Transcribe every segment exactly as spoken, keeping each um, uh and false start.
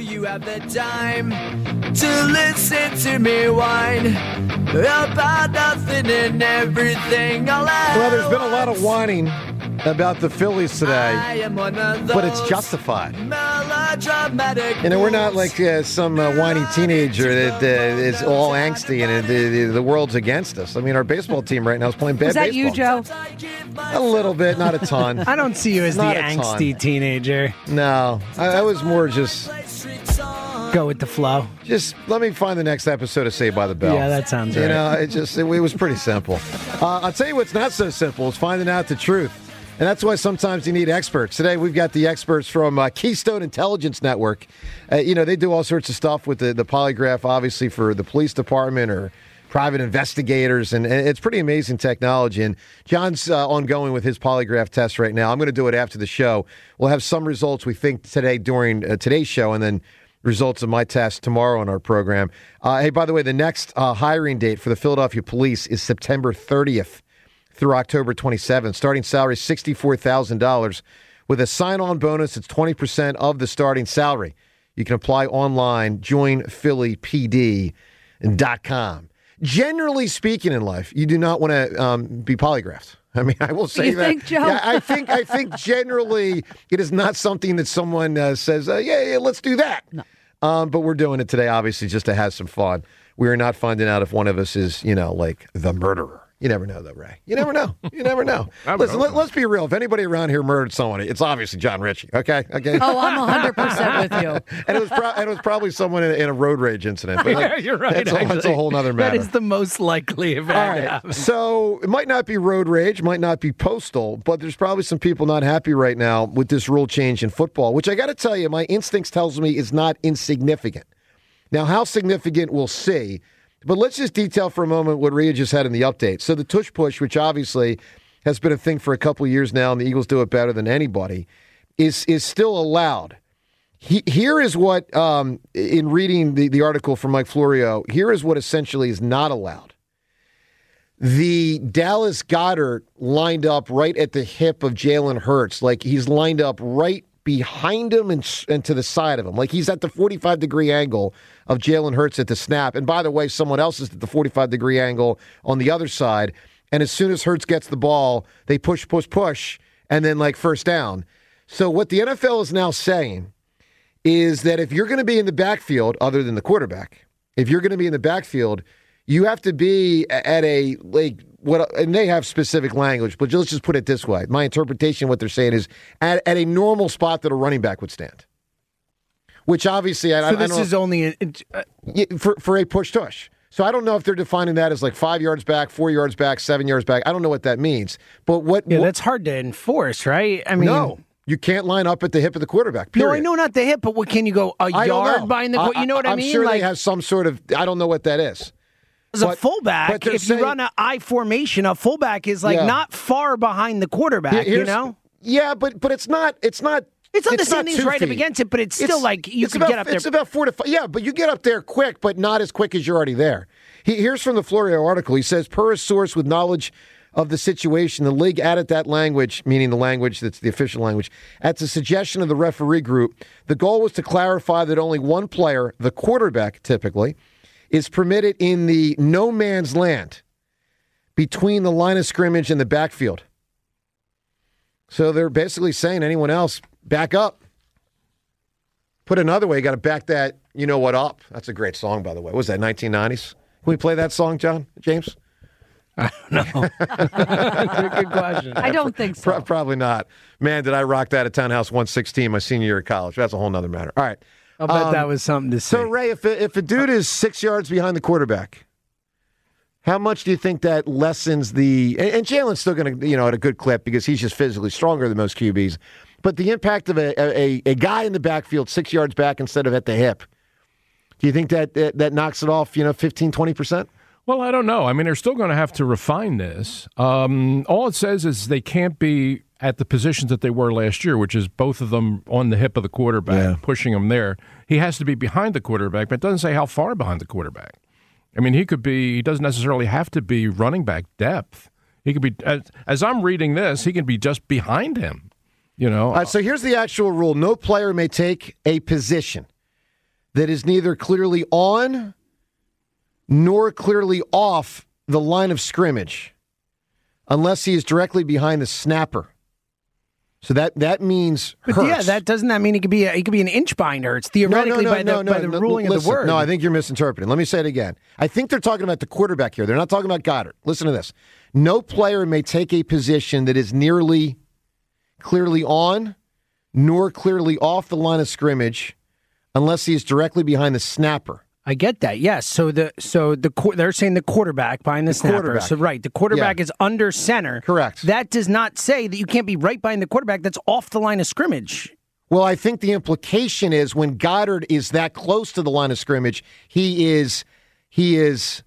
you have the time to listen to me whine about nothing and everything all at Well, there's been a lot of once. whining about the Phillies today, I am one of but it's those justified. melodramatic You know, we're not fools. like uh, some uh, whiny teenager that uh, is all angsty and uh, the, the, the world's against us. I mean, our baseball team right now is playing bad Is that baseball. you, Joe? A little bit, not a ton. I don't see you as the Not a ton. angsty teenager. No, I, I was more just, Go with the flow. just let me find the next episode of Saved by the Bell. Yeah, that sounds You right. know, it just, it, it was pretty simple. Uh, I'll tell you what's not so simple is finding out the truth. And that's why sometimes you need experts. Today, we've got the experts from uh, Keystone Intelligence Network. Uh, you know, they do all sorts of stuff with the, the polygraph, obviously, for the police department or private investigators. And, and it's pretty amazing technology. And John's uh, ongoing with his polygraph test right now. I'm going to do it after the show. We'll have some results, we think, today during uh, today's show, and then results of my test tomorrow on our program. Uh, hey, by the way, the next uh, hiring date for the Philadelphia Police is September thirtieth. Through October twenty-seventh. Starting salary is sixty-four thousand dollars. With a sign-on bonus, it's twenty percent of the starting salary. You can apply online, join philly p d dot com. Generally speaking in life, you do not want to um, be polygraphed. I mean, I will say You that. think, Joe? Yeah, I think I think generally it is not something that someone uh, says, uh, yeah, yeah, let's do that. No. Um, but we're doing it today, obviously, just to have some fun. We are not finding out if one of us is, you know, like the murderer. You never know, though, Ray. You never know. You never know. Listen, let, let's be real. If anybody around here murdered someone, it's obviously John Ritchie. Okay, okay. Oh, I'm one hundred percent with you. and it was pro- and it was probably someone in, in a road rage incident. But Yeah, like, you're right. That's a, that's a actually. whole other matter. That is the most likely event. All to right. happen. So it might not be road rage, might not be postal, but there's probably some people not happy right now with this rule change in football, which I got to tell you, my instincts tells me is not insignificant. Now, how significant, we'll see. But let's just detail for a moment what Rhea just had in the update. So the tush push, which obviously has been a thing for a couple of years now, and the Eagles do it better than anybody, is is still allowed. He, here is what, um, in reading the, the article from Mike Florio, here is what essentially is not allowed. The Dallas Goedert lined up right at the hip of Jalen Hurts, like he's lined up right behind him and, and to the side of him. Like he's at the forty-five degree angle of Jalen Hurts at the snap. And by the way, someone else is at the forty-five degree angle on the other side. And as soon as Hurts gets the ball, they push, push, push, and then like first down. So what the N F L is now saying is that if you're going to be in the backfield, other than the quarterback, if you're going to be in the backfield, you have to be at a, like, what, and they have specific language, but let's just put it this way. My interpretation of what they're saying is at, at a normal spot that a running back would stand. Which obviously, I, So I, this I don't is only a, uh, yeah, for, for a push-tush. So I don't know if they're defining that as like five yards back, four yards back, seven yards back. I don't know what that means. But what... yeah, what that's hard to enforce, right? I mean, no. You can't line up at the hip of the quarterback, no, period. I know not the hip, but what can you go a I don't yard know. behind the? You know what I, I'm mean? sure like they have some sort of. I don't know what that is. as a but- but fullback, they're if saying- you run an I formation, a fullback is like Yeah. not far behind the quarterback. Here- You here's- know, Yeah, but but it's not. It's not. it's not the same not thing two as right up feet. against it, but it's still It's- like you it's can about, get up there. It's about four to five. Yeah, but you get up there quick, but not as quick as you're already there. He, here's from the Florio article. He says, per a source with knowledge of the situation, the league added that language, meaning the language that's the official language, at the suggestion of the referee group. The goal was to clarify that only one player, the quarterback typically, is permitted in the no man's land between the line of scrimmage and the backfield. So they're basically saying anyone else, back up. Put another way, you got to back that, you know what, up. That's a great song, by the way. What was that, nineteen nineties? Can we play that song, John, James? Good question. I don't think so. Pro- probably not. Man, did I rock that at Townhouse one sixteen my senior year of college. That's a whole nother matter. All right. I'll bet Um, that was something to see. So, Ray, if a, if a dude is six yards behind the quarterback, how much do you think that lessens the... And, and Jalen's still going to, you know, at a good clip because he's just physically stronger than most Q Bs. But the impact of a, a, a guy in the backfield six yards back instead of at the hip, do you think that that, that knocks it off, you know, fifteen, twenty percent? Well, I don't know. I mean, they're still going to have to refine this. Um, all it says is they can't be at the positions that they were last year, which is both of them on the hip of the quarterback, Yeah. pushing him there. He has to be behind the quarterback, but it doesn't say how far behind the quarterback. I mean, he could be, he doesn't necessarily have to be running back depth. He could be, as, as I'm reading this, he can be just behind him, you know. All right, so here's the actual rule. No player may take a position that is neither clearly on nor clearly off the line of scrimmage unless he is directly behind the snapper. So that, that means But Hurts. yeah, that doesn't that mean he could be a, he could be an inch behind Hurts theoretically no, no, by no, the no, by the no, ruling listen, of the word. No, I think you're misinterpreting. Let me say it again. I think they're talking about the quarterback here. They're not talking about Goddard. Listen to this. No player may take a position that is nearly clearly on nor clearly off the line of scrimmage unless he is directly behind the snapper. I get that. Yes. So the so the qu- they're saying the quarterback behind the, The snapper. quarterback. So right, the quarterback Yeah. is under center. Correct. That does not say that you can't be right behind the quarterback that's off the line of scrimmage. Well, I think the implication is when Goddard is that close to the line of scrimmage, he is he is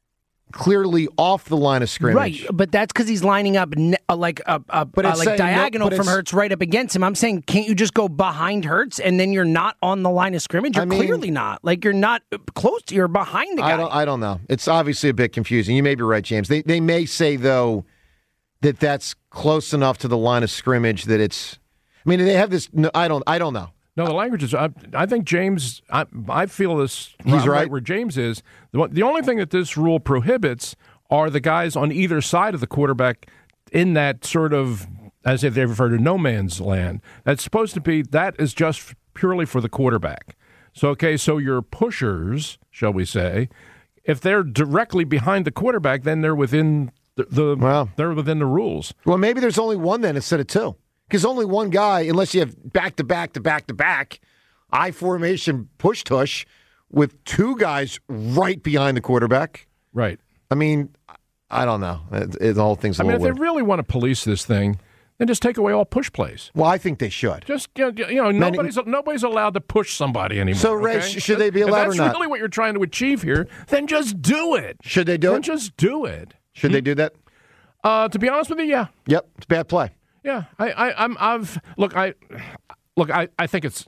clearly off the line of scrimmage. Right, but that's because he's lining up ne- uh, like a, a, But uh, it's like saying no- diagonal but from it's- Hurts right up against him. I'm saying, can't you just go behind Hurts and then you're not on the line of scrimmage? You're I mean- clearly not. Like you're not uh, close. To, you're behind the guy. I don't. I don't know. It's obviously a bit confusing. You may be right, James. They they may say though that that's close enough to the line of scrimmage that it's. I mean, they have this. No, I don't. I don't know. No, the language is. I, I think James. I, I feel this. He's I'm right. where James is. The, one- the only thing that this rule prohibits are the guys on either side of the quarterback in that sort of, as if they refer to no man's land. That's supposed to be. That is just purely for the quarterback. So okay, so your pushers, shall we say, if they're directly behind the quarterback, then they're within the, the Wow. they're within the rules. Well, maybe there's only one then instead of two, because only one guy, unless you have back to back to back to back, I formation push tush with two guys right behind the quarterback. Right. I mean, I don't know. It, it, the whole thing's a I mean, if little they weird. really want to police this thing, then just take away all push plays. Well, I think they should. Just you know, you know Many- nobody's nobody's allowed to push somebody anymore. So, Ray, okay? sh- should they be allowed or if not? that's really what you're trying to achieve here, then just do it. Should they do Then it? just do it. Should they do that? Uh, to be honest with you, yeah, Yep, it's bad play. yeah. I, I, I'm, I've look, I, look, I, I think it's.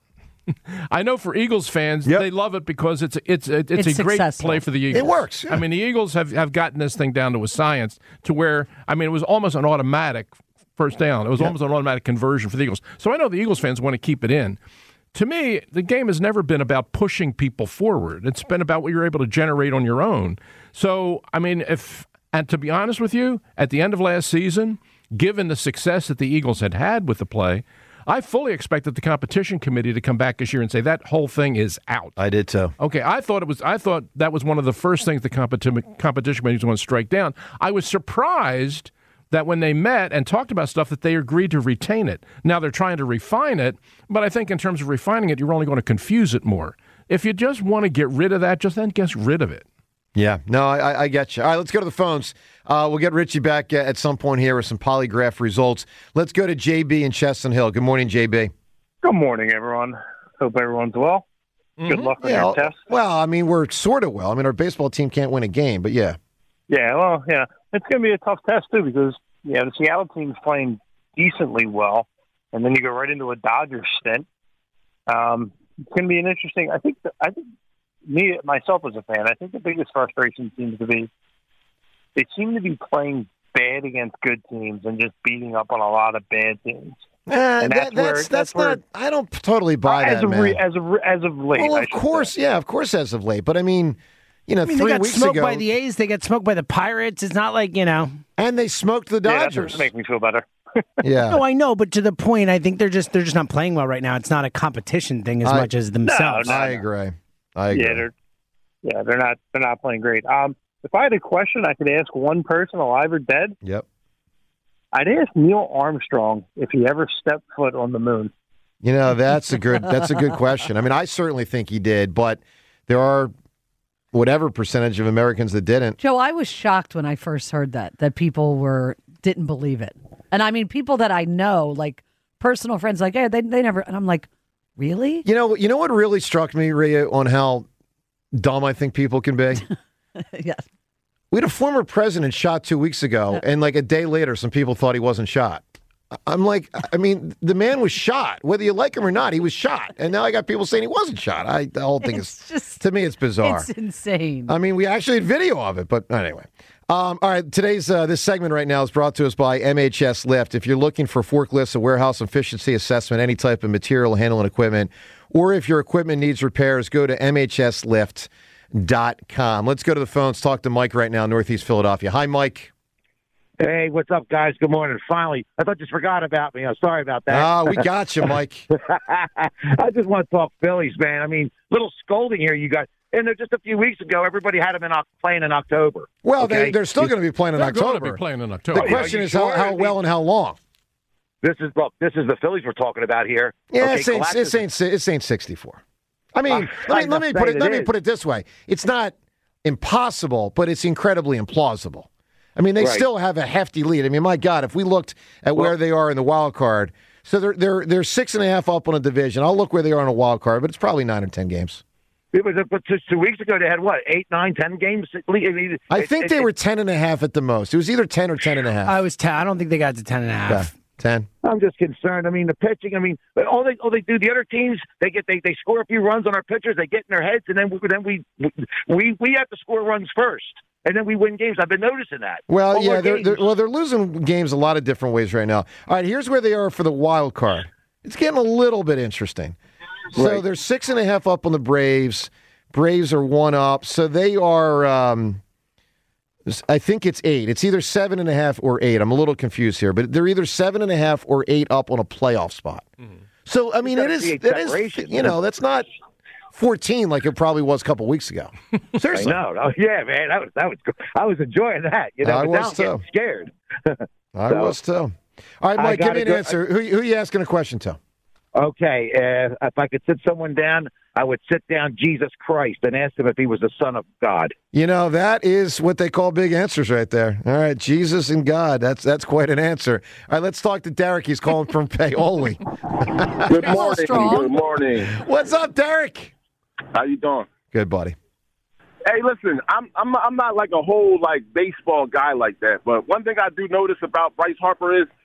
I know for Eagles fans, Yep. they love it because it's it's it's, it's, It's a great successful. play for the Eagles. It works, yeah. I mean, the Eagles have, have gotten this thing down to a science to where I mean, it was almost an automatic first down. It was almost an automatic conversion for the Eagles. So I know the Eagles fans want to keep it in. To me, the game has never been about pushing people forward. It's been about what you're able to generate on your own. So I mean, if and to be honest with you, at the end of last season, given the success that the Eagles had had with the play, I fully expected the competition committee to come back this year and say that whole thing is out. I did too. Okay, I thought it was. I thought that was one of the first things the competi- competition committee was going to strike down. I was surprised that when they met and talked about stuff that they agreed to retain it. Now they're trying to refine it, but I think in terms of refining it, you're only going to confuse it more. If you just want to get rid of that, just then get rid of it. Yeah, no, I, I get you. All right, let's go to the phones. Uh, we'll get Richie back uh, at some point here with some polygraph results. Let's go to J B in Chestnut Hill. Good morning, J B. Good morning, everyone. Hope everyone's well. Good luck on Yeah, your test. well, I mean, we're sort of well. I mean, our baseball team can't win a game, but yeah. Yeah, well, yeah. It's going to be a tough test, too, because, yeah, the Seattle team's playing decently well, and then you go right into a Dodgers stint. Um, it's going to be an interesting – I think, the, I think me, myself as a fan, I think the biggest frustration seems to be they seem to be playing bad against good teams and just beating up on a lot of bad teams. Eh, And that- that's where- that's that's not. I don't totally buy as that, of man. re, as of as of late. well, I of should course, say. yeah, of course, as of late. But I mean, you know, I mean, three they got weeks smoked ago, by the A's. They got smoked by the Pirates. It's not like, you know. and they smoked the Yeah, that Dodgers. doesn't make me feel better. yeah, No, I know, but to the point, I think they're just they're just not playing well right now. It's not a competition thing as I- much as themselves. No, no. I agree. I agree. Yeah, they're yeah, they're not they're not playing great. Um, if I had a question, I could ask one person, alive or dead. Yep. I'd ask Neil Armstrong if he ever stepped foot on the moon. You know, that's a good that's a good question. I mean, I certainly think he did, but there are whatever percentage of Americans that didn't. Joe, I was shocked when I first heard that, that people were didn't believe it. And I mean, people that I know, like personal friends, like, hey, they, they never, and I'm like, really? You know, you know what really struck me, Rhea, on how dumb I think people can be? Yes. We had a former president shot two weeks ago, and like a day later, some people thought he wasn't shot. I'm like, I mean, the man was shot. Whether you like him or not, he was shot. And now I got people saying he wasn't shot. I, the whole thing It's is, just- to me, it's bizarre. It's insane. I mean, we actually had video of it, but anyway. Um, all right, today's uh, this segment right now is brought to us by M H S Lift. If you're looking for forklifts, a warehouse efficiency assessment, any type of material handling equipment, or if your equipment needs repairs, go to M H S lift dot com. Let's go to the phones. Talk to Mike right now, Northeast Philadelphia. Hi, Mike. Hey, what's up, guys? Good morning. Finally, I thought you forgot about me. I'm sorry about that. Ah, we got you, Mike. I just want to talk Phillies, man. I mean, little scolding here, you guys. And just a few weeks ago, everybody had them in playing in October. Well, okay? they, they're still going to be playing in They're October. going to be playing in October. The question is sure? how, how well and how long. This is look. This is the Phillies we're talking about here. Yeah, okay, it's, ain't, Galactus- it's, ain't, it's ain't sixty-four. I mean, Uh, let me I'm let me not put it saying let it me is. put it this way. It's not impossible, but it's incredibly implausible. I mean, they Right. still have a hefty lead. I mean, my God, if we looked at Well- where they are in the wild card, so they're they're they're six and a half up on a division. I'll look where they are in a wild card, but it's probably nine or ten games. It was but just two weeks ago. They had what eight, nine, ten games. I, mean, I it- think it- they it- were ten and a half at the most. It was either ten or ten and a half. I was ten. I don't think they got to ten and a half. Yeah, ten. I'm just concerned. I mean, the pitching. I mean, all they all they do. The other teams, they get they, they score a few runs on our pitchers. They get in their heads, and then we, then we we we have to score runs first, and then we win games. I've been noticing that. Well, All yeah, our they're, games- they're, well, they're losing games a lot of different ways right now. All right, here's where they are for the wild card. It's getting a little bit interesting. So Right. they're six and a half up on the Braves. Braves are one up, so they are. Um, I think it's eight. It's either seven and a half or eight. I'm a little confused here, but they're either seven and a half or eight up on a playoff spot. Mm-hmm. So I mean, it gotta is. create It is. separation. You know, that's not fourteen like it probably was a couple weeks ago. I Seriously. know. Oh, yeah, man. That was that was. I was enjoying that. You know, I but was now I'm too. getting scared. I So- was too. All right, I Mike, give gotta me an go- answer. Who, who are you asking a question to? Okay, uh, if I could sit someone down, I would sit down Jesus Christ and ask him if he was the Son of God. You know, that is what they call big answers right there. All right, Jesus and God. That's that's quite an answer. All right, let's talk to Derek. He's calling from Paoli. Good You're a little morning. strong. Good morning. What's up, Derek? How you doing? Good, buddy. Hey, listen, I'm I'm I'm not like a whole like baseball guy like that, but one thing I do notice about Bryce Harper is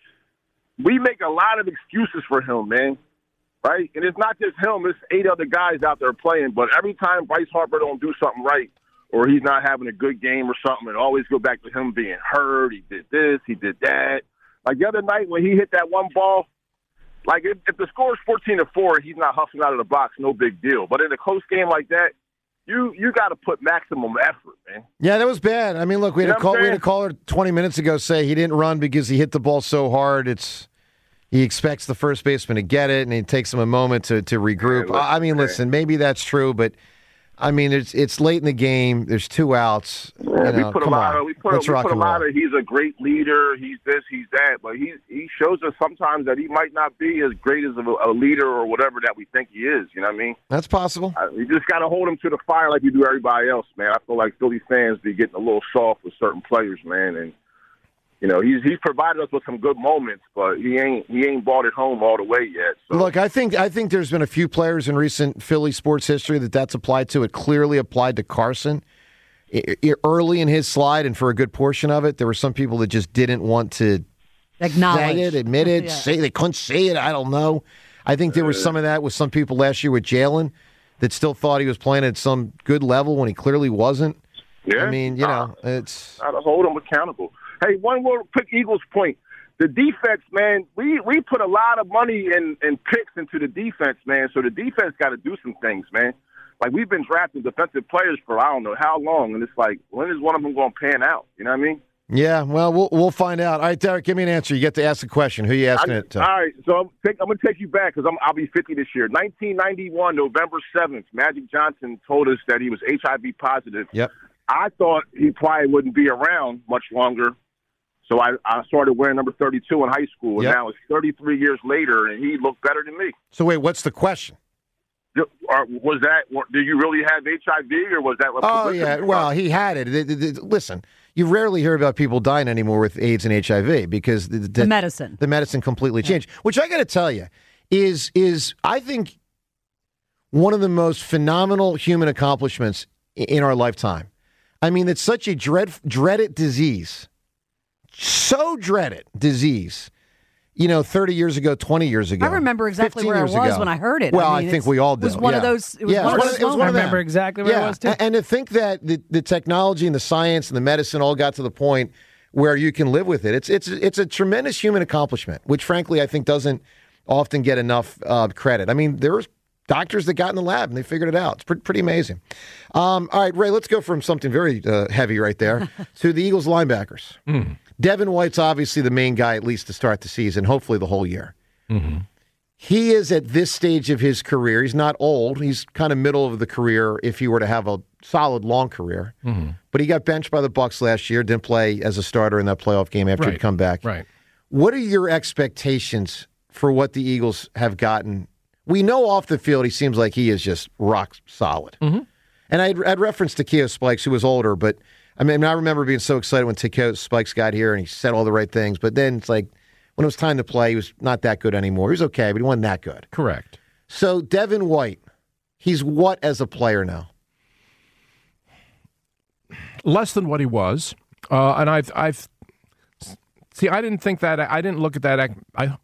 we make a lot of excuses for him, man. Right? And it's not just him, it's eight other guys out there playing, but every time Bryce Harper don't do something right or he's not having a good game or something, it always go back to him being hurt. He did this, he did that. Like the other night when he hit that one ball, like if, if the score is fourteen to four, he's not hustling out of the box, no big deal. But in a close game like that, you you got to put maximum effort, man. Yeah, that was bad. I mean, look, we had, You a, know call, what I'm we had a saying? caller twenty minutes ago say he didn't run because he hit the ball so hard. It's he expects the first baseman to get it, and it takes him a moment to, to regroup. Yeah, listen, I mean, man. listen, maybe that's true, but I mean, it's it's late in the game. There's two outs. You Yeah, know, we put a come lot on. of we put, Let's we rock put a and lot roll. of he's a great leader, he's this, he's that, but he he shows us sometimes that he might not be as great as a, a leader or whatever that we think he is. You know what I mean? That's possible. I, you just got to hold him to the fire like you do everybody else, man. I feel like Philly fans be getting a little soft with certain players, man, and you know he's he's provided us with some good moments, but he ain't he ain't brought it home all the way yet. So. Look, I think I think there's been a few players in recent Philly sports history that that's applied to. It clearly applied to Carson I- I- early in his slide, and for a good portion of it, there were some people that just didn't want to Acknowledge. say it, admit it, Yeah. say they couldn't say it. I don't know. I think there was some of that with some people last year with Jalen that still thought he was playing at some good level when he clearly wasn't. Yeah, I mean, you know, it's got to hold them accountable. Hey, one more quick Eagles point. The defense, man, we, we put a lot of money and, and picks into the defense, man, so the defense got to do some things, man. Like, we've been drafting defensive players for I don't know how long, and it's like, when is one of them going to pan out? You know what I mean? yeah. Well, we'll we'll find out. All right, Derek, give me an answer. You get to ask a question. Who are you asking I, it to? All right, so I'm, take, I'm going to take you back because I'll be fifty this year. nineteen ninety-one, November seventh, Magic Johnson told us that he was H I V positive. Yep. I thought he probably wouldn't be around much longer. So I, I started wearing number thirty-two in high school, and Yep. now it's thirty-three years later, and he looked better than me. So wait, what's the question? Or was that? Did you really have H I V, or was that? a Oh publicity yeah, stunt? well he had it. It- it- it- Listen, you rarely hear about people dying anymore with AIDS and H I V because the, the, The medicine. the medicine completely changed. Which I got to tell you is is I think one of the most phenomenal human accomplishments i- in our lifetime. I mean, it's such a dread dreaded disease, so dreaded disease. You know, thirty years ago, twenty years ago. I remember exactly fifteen where I years was ago. when I heard it. Well, I, I, mean, think it's- we all do. It was one yeah. of those. It was yeah, one, it of was those one of- it was one I of moments. remember them. exactly where yeah, I was, too. a- and to think that the, the technology and the science and the medicine all got to the point where you can live with it, it's it's it's a tremendous human accomplishment, which frankly I think doesn't often get enough uh, credit. I mean, there's doctors that got in the lab and they figured it out. It's pretty, pretty amazing. Um, all right, Ray, let's go from something very uh, heavy right there to the Eagles linebackers. Mm. Devin White's obviously the main guy, at least to start the season, hopefully the whole year. Mm-hmm. He is at this stage of his career. He's not old. He's kind of middle of the career if he were to have a solid, long career. Mm-hmm. But he got benched by the Bucs last year, didn't play as a starter in that playoff game after Right. he'd come back. Right. What are your expectations for what the Eagles have gotten? We know off the field he seems like he is just rock solid. Mm-hmm. And I'd, I'd referenced Takeo Spikes, who was older, but I mean, I remember being so excited when Takeo Spikes got here and he said all the right things. But then it's like when it was time to play, he was not that good anymore. He was okay, but he wasn't that good. Correct. So Devin White, he's what as a player now? Less than what he was, uh, and I've, I've see. I didn't think that. I didn't look at that. I,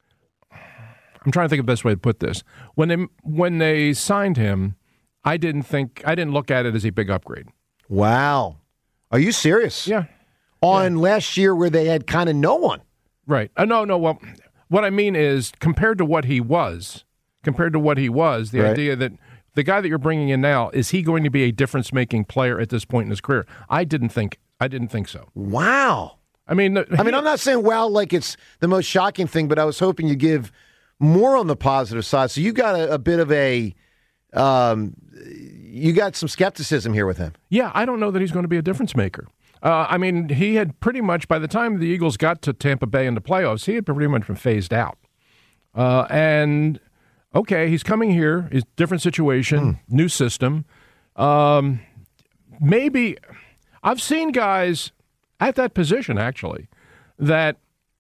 I'm trying to think of the best way to put this. When they when they signed him, I didn't think. I didn't look at it as a big upgrade. Wow, are you serious? Yeah. On yeah. last year where they had kind of no one. Right. Uh, no, no. Well, what I mean is compared to what he was, compared to what he was, the right. idea that. The guy that you're bringing in now, is he going to be a difference-making player at this point in his career? I didn't think. I didn't think so. Wow. I mean, he, I mean, I'm not saying wow like it's the most shocking thing, but I was hoping you give more on the positive side. So you got a, a bit of a, um, you got some skepticism here with him. Yeah, I don't know that he's going to be a difference maker. Uh, I mean, he had pretty much by the time the Eagles got to Tampa Bay in the playoffs, he had pretty much been phased out, uh, and. Okay, he's coming here. It's different situation, mm. new system. Um, maybe I've seen guys at that position actually that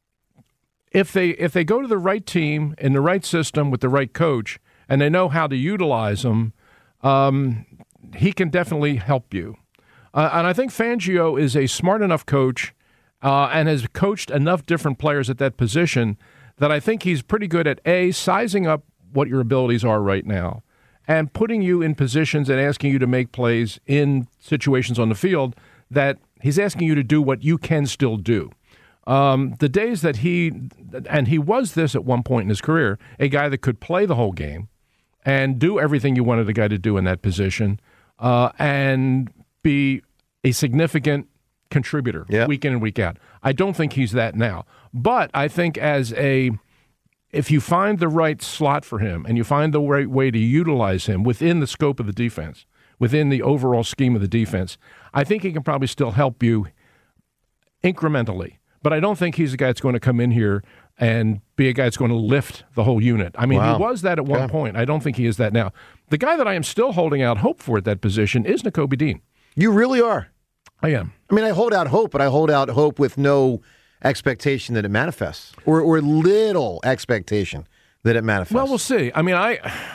if they if they go to the right team in the right system with the right coach and they know how to utilize them, um, he can definitely help you. Uh, and I think Fangio is a smart enough coach uh, and has coached enough different players at that position that I think he's pretty good at A, sizing up what your abilities are right now, and putting you in positions and asking you to make plays in situations on the field that he's asking you to do what you can still do. Um, the days that he, and he was this at one point in his career, a guy that could play the whole game and do everything you wanted a guy to do in that position uh, and be a significant contributor yep. week in and week out. I don't think he's that now. But I think as a if you find the right slot for him and you find the right way to utilize him within the scope of the defense, within the overall scheme of the defense, I think he can probably still help you incrementally. But I don't think he's a guy that's going to come in here and be a guy that's going to lift the whole unit. I mean, wow. he was that at one yeah. point. I don't think he is that now. The guy that I am still holding out hope for at that position is Nakobe Dean. You really are. I am. I mean, I hold out hope, but I hold out hope with no expectation that it manifests, or or little expectation that it manifests. Well, we'll see. I mean, I,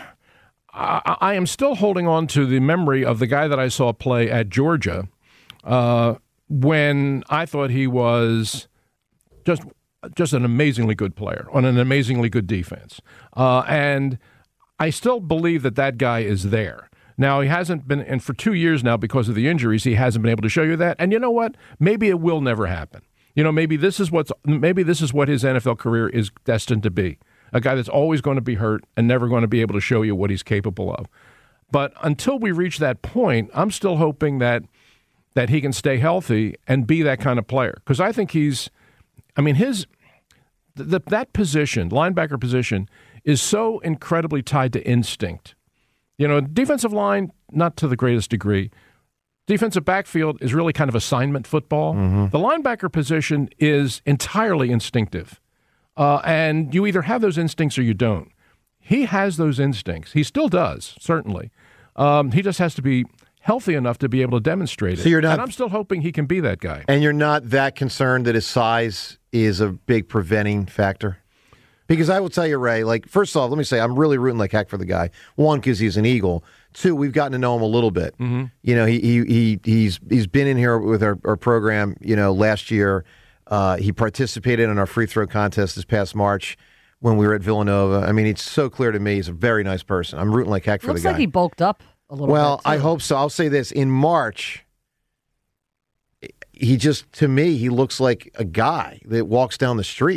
I, I am still holding on to the memory of the guy that I saw play at Georgia uh, when I thought he was just just an amazingly good player on an amazingly good defense, uh, and I still believe that that guy is there. Now, he hasn't been, and for two years now because of the injuries, he hasn't been able to show you that. And you know what? Maybe it will never happen. You know, maybe this is what's maybe this is what his N F L career is destined to be. A guy that's always going to be hurt and never going to be able to show you what he's capable of. But until we reach that point, I'm still hoping that that he can stay healthy and be that kind of player. Because I think he's, I mean, his the, that position, linebacker position, is so incredibly tied to instinct. You know, defensive line, not to the greatest degree. Defensive backfield is really kind of assignment football. Mm-hmm. The linebacker position is entirely instinctive. Uh, and you either have those instincts or you don't. He has those instincts. He still does, certainly. Um, he just has to be healthy enough to be able to demonstrate it. So you're not, and I'm still hoping he can be that guy. And you're not that concerned that his size is a big preventing factor? Because I will tell you, Ray, like, first off, let me say, I'm really rooting like heck for the guy. One, because he's an Eagle. Two, we've gotten to know him a little bit. Mm-hmm. You know, he he he he's he's been in here with our, our program, you know, last year. Uh, he participated in our free throw contest this past March when we were at Villanova. I mean, it's so clear to me he's a very nice person. I'm rooting like heck for Looks the guy. Looks like he bulked up a little well, bit. Well, I hope so. I'll say this. In March, he just, to me, he looks like a guy that walks down the street.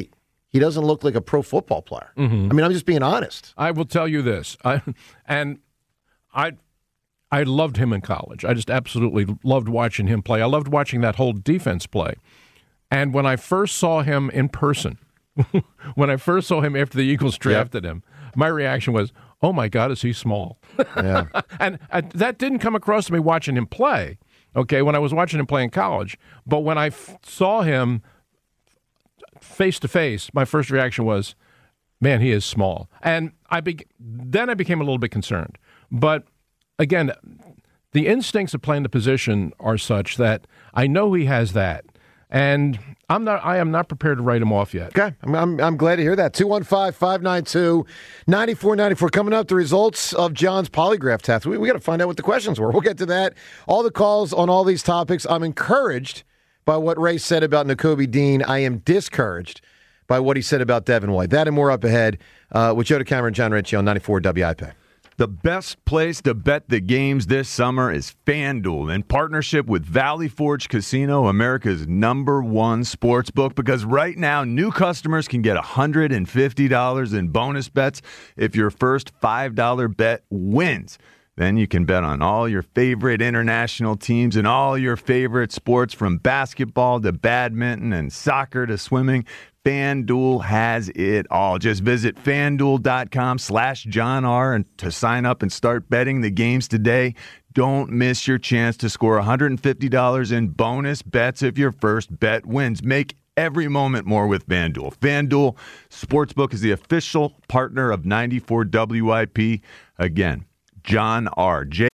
He doesn't look like a pro football player. Mm-hmm. I mean, I'm just being honest. I will tell you this, I, and I, I loved him in college. I just absolutely loved watching him play. I loved watching that whole defense play. And when I first saw him in person, when I first saw him after the Eagles drafted yep. him, my reaction was, "Oh my God, is he small?" Yeah. and uh, that didn't come across to me watching him play. Okay, when I was watching him play in college, but when I f- saw him face to face, my first reaction was, man, he is small. And I be- then I became a little bit concerned. But again, the instincts of playing the position are such that I know he has that. And I'm not. I am not prepared to write him off yet. Okay, I'm, I'm, I'm glad to hear that. two one five, five nine two, nine four nine four. Coming up, the results of John's polygraph test. We, we got to find out what the questions were. We'll get to that. All the calls on all these topics. I'm encouraged by what Ray said about Nakobe Dean. I am discouraged by what he said about Devin White. That and more up ahead uh, with Joe DeCamera and John Ritchie on ninety-four W I P. The best place to bet the games this summer is FanDuel in partnership with Valley Forge Casino, America's number one sports book, because right now new customers can get one hundred fifty dollars in bonus bets if your first five dollar bet wins. Then you can bet on all your favorite international teams and all your favorite sports, from basketball to badminton and soccer to swimming. FanDuel has it all. Just visit FanDuel.com slash John R. and to sign up and start betting the games today. Don't miss your chance to score one hundred fifty dollars in bonus bets if your first bet wins. Make every moment more with FanDuel. FanDuel Sportsbook is the official partner of ninety-four W I P. Again, John R. J.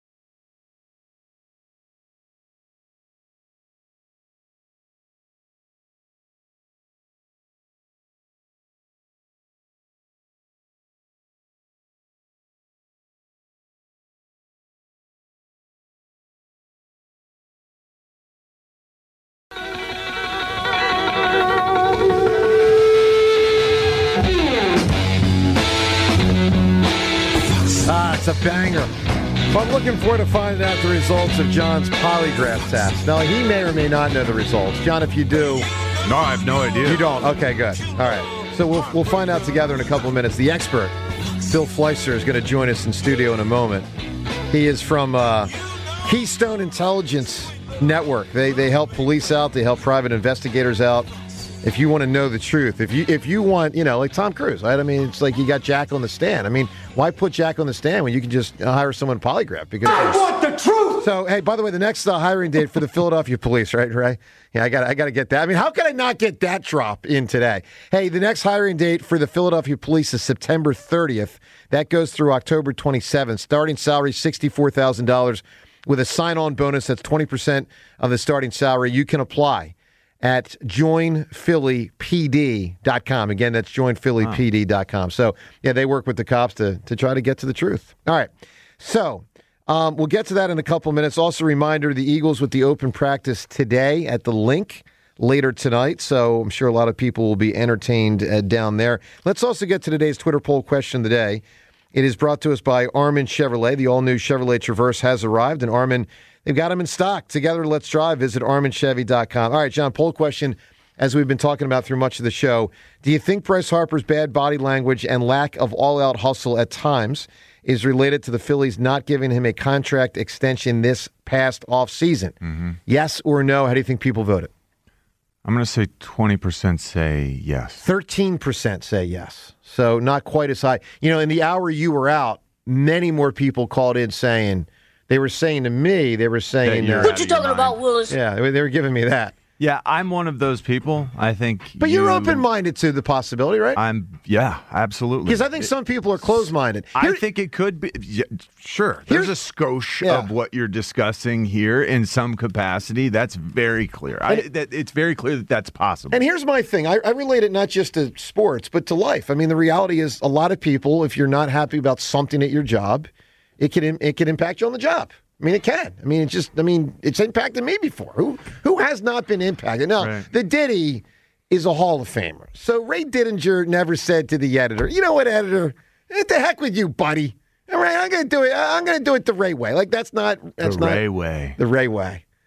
Ah, it's a banger. But I'm looking forward to finding out the results of John's polygraph test. Now, he may or may not know the results. John, if you do... No, I have no idea. You don't? Okay, good. All right. So we'll we'll find out together in a couple of minutes. The expert, Phil Fleischer, is going to join us in studio in a moment. He is from uh, Keystone Intelligence Network. They they help police out. They help private investigators out. If you want to know the truth, if you if you want, you know, like Tom Cruise, right? I mean, it's like you got Jack on the stand. I mean, why put Jack on the stand when you can just hire someone to polygraph? Because I want the truth. So, hey, by the way, the next uh, hiring date for the Philadelphia Police, right? Right? Yeah, I got I got to get that. I mean, how can I not get that drop in today? Hey, the next hiring date for the Philadelphia Police is September thirtieth. That goes through October twenty-seventh. Starting salary sixty-four thousand dollars with a sign-on bonus that's twenty percent of the starting salary. You can apply at join philly p d dot com. Again, that's join philly p d dot com. So, yeah, they work with the cops to, to try to get to the truth. All right. So, um, we'll get to that in a couple minutes. Also, a reminder, the Eagles with the open practice today at the Link later tonight. So, I'm sure a lot of people will be entertained uh, down there. Let's also get to today's Twitter poll question of the day. It is brought to us by Armin Chevrolet. The all-new Chevrolet Traverse has arrived, and Armin, they've got them in stock. Together, let's drive. Visit armin chevy dot com. All right, John, poll question, as we've been talking about through much of the show. Do you think Bryce Harper's bad body language and lack of all-out hustle at times is related to the Phillies not giving him a contract extension this past offseason? Mm-hmm. Yes or no? How do you think people voted? I'm going to say twenty percent say yes. thirteen percent say yes. So not quite as high. You know, in the hour you were out, many more people called in saying, they were saying to me, they were saying, uh, what you talking about, Willis? Yeah, they were giving me that. Yeah, I'm one of those people. I think. But you, you're open-minded to the possibility, right? I'm, yeah, absolutely. Because I think some people are closed-minded. I Here, think it could be. Yeah, sure, there's a skosh yeah. of what you're discussing here in some capacity. That's very clear. I, it, that, it's very clear that that's possible. And here's my thing. I, I relate it not just to sports, but to life. I mean, the reality is a lot of people, if you're not happy about something at your job, it can it can impact you on the job. I mean, it can. I mean, it's just, I mean, it's impacted me before. Who who has not been impacted? Now, right. The Diddy is a Hall of Famer. So Ray Didinger never said to the editor, you know what, editor? What the heck with you, buddy? All right, I'm going to do it. I'm going to do it the Ray way. Like, that's not. That's the not, Ray way. The Ray way.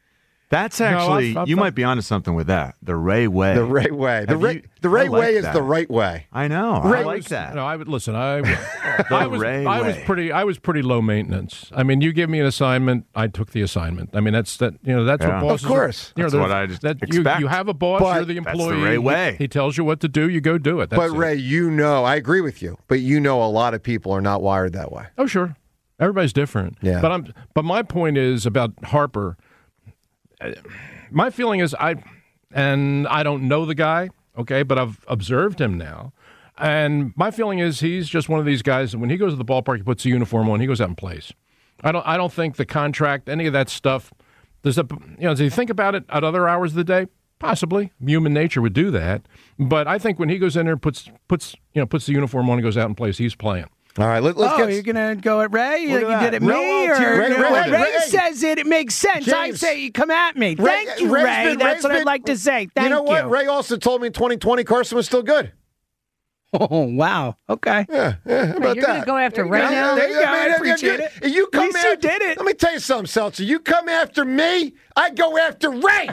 That's actually, No, I've- I've- you might be onto something with that. The Ray way. The Ray way. The Have Ray, you- the Ray I like way is that. the right way. I know. Ray I like was- that. No, I would listen. I, I was Ray I was way. pretty I was pretty low maintenance. I mean, you give me an assignment, I took the assignment. I mean, that's that. You know, that's Yeah. what bosses. Of course. are, you know, That's they're- what I just that you, expect. you have a boss. But you're the that's the employee. Ray he- way. He, tells you what to do. You go do it. That's But it. Ray, you know, I agree with you, but you know a lot of people are not wired that way. Oh, sure. Everybody's different. Yeah. But I'm. But my point is about Harper. uh, My feeling is I, and I don't know the guy. Okay, but I've observed him now, and my feeling is he's just one of these guys that when he goes to the ballpark, he puts the uniform on, he goes out and plays. I don't. I don't think the contract, any of that stuff. Does that? You know? Does he think about it at other hours of the day? Possibly. Human nature would do that. But I think when he goes in there, puts puts you know puts the uniform on, and goes out and plays, he's playing. All right, let, let's oh, get. you're gonna go at Ray? Look Like at you did that. at me, No, or Ray- no, Ray- when Ray, Ray- says it, it makes sense. I James. say you come at me. Ray- Thank you, Ray's Ray. been- That's Ray's what been- I'd like to say. Thank you know what? Ray also told me in twenty twenty Carson was still good. Oh wow. Okay. Yeah, yeah. How about you're that? gonna go after There Ray you go. now? There you go. I mean, appreciate you- it. You come At least you after- did it. Let me tell you something, Seltzer. You come after me, I go after Ray.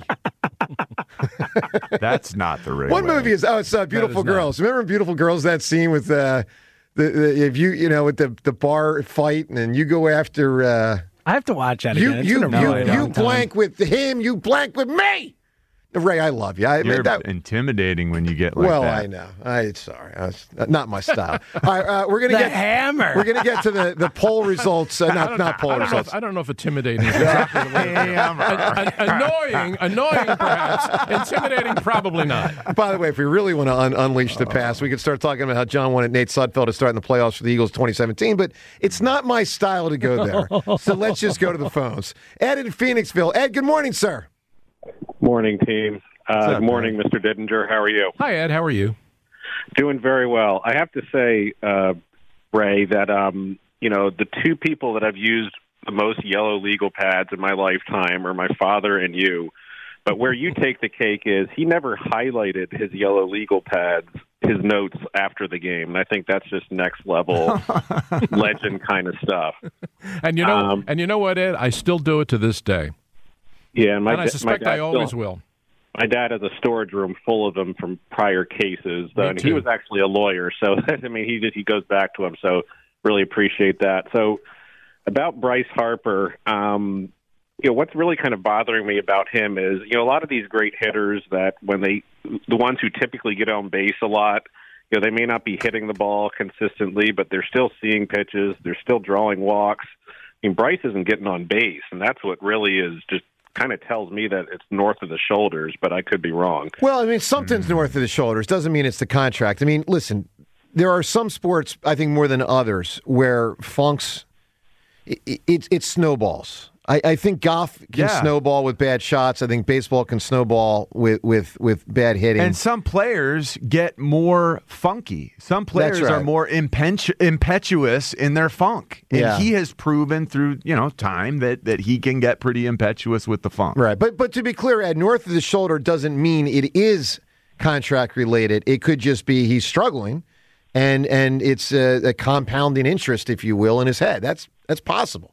That's not the Ray What way. movie is? Oh, it's uh, Beautiful not. Girls. Remember in Beautiful Girls that scene with uh, the, the if you you know with the the bar fight and then you go after uh, I have to watch that you again. It's you been a you, really you long time. blank with him, you blank with me. Ray, I love you. I You're mean, that, intimidating when you get like well, that. I know. I sorry, I was, not my style. All right, uh, we're gonna The get hammer. We're gonna get to the, the poll results. Uh, I not don't- not I poll don't know results. if- I don't know if intimidating is exactly the word. An- an- annoying, annoying perhaps. Intimidating, probably not. By the way, if we really want to un- unleash the past, we could start talking about how John wanted Nate Sudfeld to start in the playoffs for the Eagles twenty seventeen, but it's not my style to go there. So let's just go to the phones. Ed in Phoenixville. Ed, good morning, sir. Morning, team. Uh, up, good morning, Mister Didinger. How are you? Hi, Ed. How are you? Doing very well. I have to say, uh, Ray, that um, you know the two people that I've used the most yellow legal pads in my lifetime are my father and you. But where you take the cake is he never highlighted his yellow legal pads, his notes after the game. And I think that's just next level legend kind of stuff. And you know, Um, and you know what, Ed? I still do it to this day, Yeah, and, my, and I da- suspect my dad I always still, will. My dad has a storage room full of them from prior cases, Me and he too. was actually a lawyer. So I mean, he just he goes back to him. So really appreciate that. So about Bryce Harper, um, you know, what's really kind of bothering me about him is, you know, a lot of these great hitters that when they, the ones who typically get on base a lot, you know, they may not be hitting the ball consistently, but they're still seeing pitches. They're still drawing walks. I mean, Bryce isn't getting on base, and that's what really is just kind of tells me that it's north of the shoulders, but I could be wrong. Well, I mean, something's north of the shoulders. Doesn't mean it's the contract. I mean, listen, there are some sports, I think more than others, where funks, it, it, it snowballs. I, I think golf can Yeah. snowball with bad shots. I think baseball can snowball with, with, with bad hitting. And some players get more funky. Some players right. are more impetu- impetuous in their funk. And Yeah. he has proven through, you know, time that, that he can get pretty impetuous with the funk. Right. But but to be clear, Ed, north of the shoulder doesn't mean it is contract related. It could just be he's struggling and and it's a, a compounding interest, if you will, in his head. That's that's possible.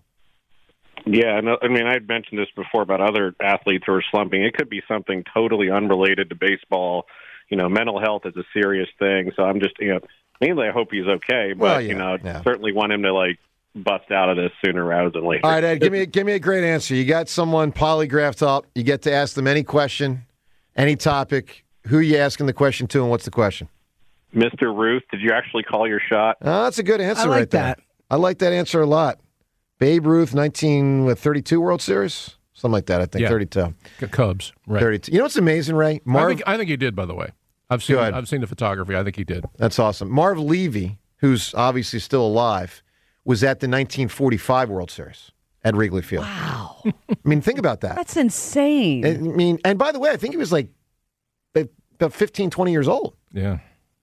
Yeah, no, I mean, I had mentioned this before about other athletes who are slumping. It could be something totally unrelated to baseball. You know, mental health is a serious thing. So I'm just, you know, mainly I hope he's okay, but, Well, yeah, you know, yeah. certainly want him to, like, bust out of this sooner rather than later. All right, Ed, give me give me a great answer. You got someone polygraphed up. You get to ask them any question, any topic. Who are you asking the question to, and what's the question? Mister Ruth, did you actually call your shot? Oh, that's a good answer I like right there. that. I like that answer a lot. Babe Ruth, nineteen thirty-two World Series? Something like that, I think. Yeah. thirty-two. C- Cubs, right? thirty-two. You know what's amazing, Ray? I Marv, think I think he did. By the way, I've seen Good. I've seen the photography. I think he did. that's awesome. Marv Levy, who's obviously still alive, was at the nineteen forty-five World Series at Wrigley Field. Wow. I mean, think about that. That's insane. I mean, and by the way, I think he was like about fifteen, twenty years old. Yeah.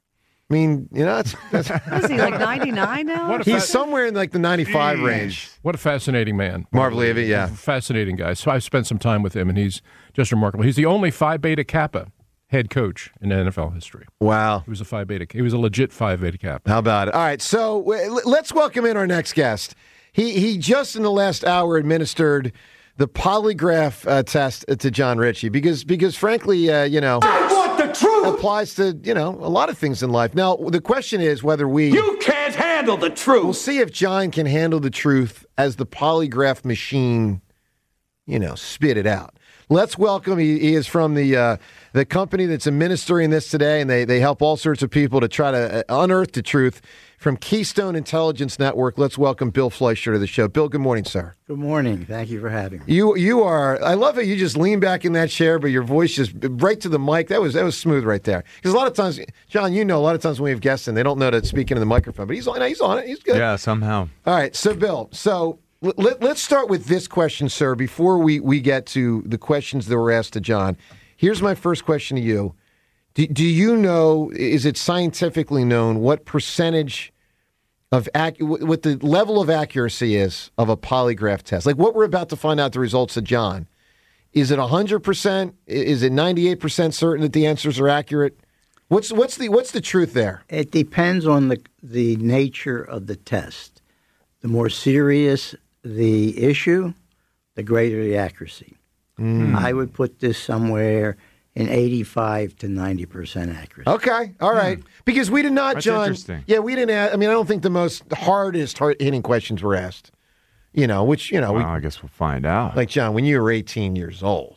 I mean, you know, it's, that's, What is he, like ninety-nine now? What a he's fa- somewhere in like the ninety-five range. What a fascinating man. Marv Levy, yeah. Fascinating guy. So I've spent some time with him, and he's just remarkable. He's the only Phi Beta Kappa head coach in N F L history. Wow. He was a Phi Beta. He was a legit Phi Beta Kappa. How about it? All right, so w- let's welcome in our next guest. He he just in the last hour administered the polygraph uh, test to John Ritchie because, because frankly, uh, you know, I want the truth. Applies to, you know, a lot of things in life. Now, the question is whether we... You can't handle the truth. We'll see if John can handle the truth as the polygraph machine, you know, spit it out. Let's welcome, he, he is from the uh, the company that's administering this today, and they, they help all sorts of people to try to unearth the truth from Keystone Intelligence Network. Let's welcome Bill Fleischer to the show. Bill, good morning, sir. Good morning. Thank you for having me. You you are, I love it. You just lean back in that chair, but your voice just right to the mic. That was that was smooth right there. Because a lot of times, John, you know, a lot of times when we have guests in, they don't know to speak into the microphone, but he's on, he's on it. He's good. Yeah, somehow. All right, so Bill, so let, let's start with this question, sir, before we, we get to the questions that were asked to John. Here's my first question to you. Do, do you know, is it scientifically known what percentage of, ac- what the level of accuracy is of a polygraph test? Like what we're about to find out the results of John. Is it one hundred percent? Is it ninety-eight percent certain that the answers are accurate? What's what's the what's the truth there? It depends on the the nature of the test. The more serious the issue, the greater the accuracy. Mm. I would put this somewhere in eighty-five to ninety percent accuracy. Okay, all right. Mm. Because we did not, That's John. Interesting. Yeah, we didn't ask, I mean, I don't think the most hardest hitting questions were asked. You know, which, you know. Well, we, I guess we'll find out. Like, John, when you were eighteen years old.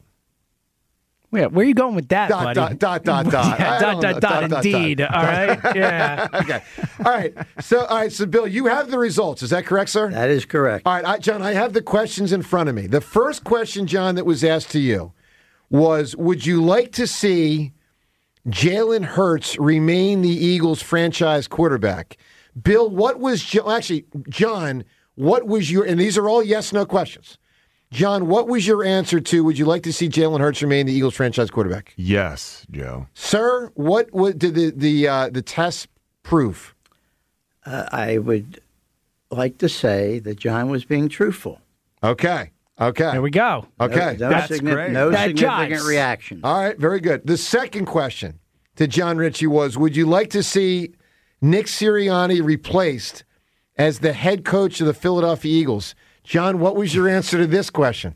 Yeah, where are you going with that, dot, buddy? Dot, dot, dot, dot. yeah, dot, dot, dot, dot, indeed. Dot. All right? Yeah. Okay. All right. So, all right. So, Bill, you have the results. Is that correct, sir? That is correct. All right, I, John, I have the questions in front of me. The first question, John, that was asked to you was, would you like to see Jalen Hurts remain the Eagles franchise quarterback? Bill, what was, jo- actually, John, what was your, and these are all yes-no questions. John, what was your answer to, would you like to see Jalen Hurts remain the Eagles franchise quarterback? Yes, Joe. Sir, what, what did the the, uh, the test prove? Uh, I would like to say that John was being truthful. Okay. Okay. There we go. Okay. No, no That's signi- great. No That significant jives. reaction. All right. Very good. The second question to John Ritchie was, would you like to see Nick Sirianni replaced as the head coach of the Philadelphia Eagles? John, what was your answer to this question?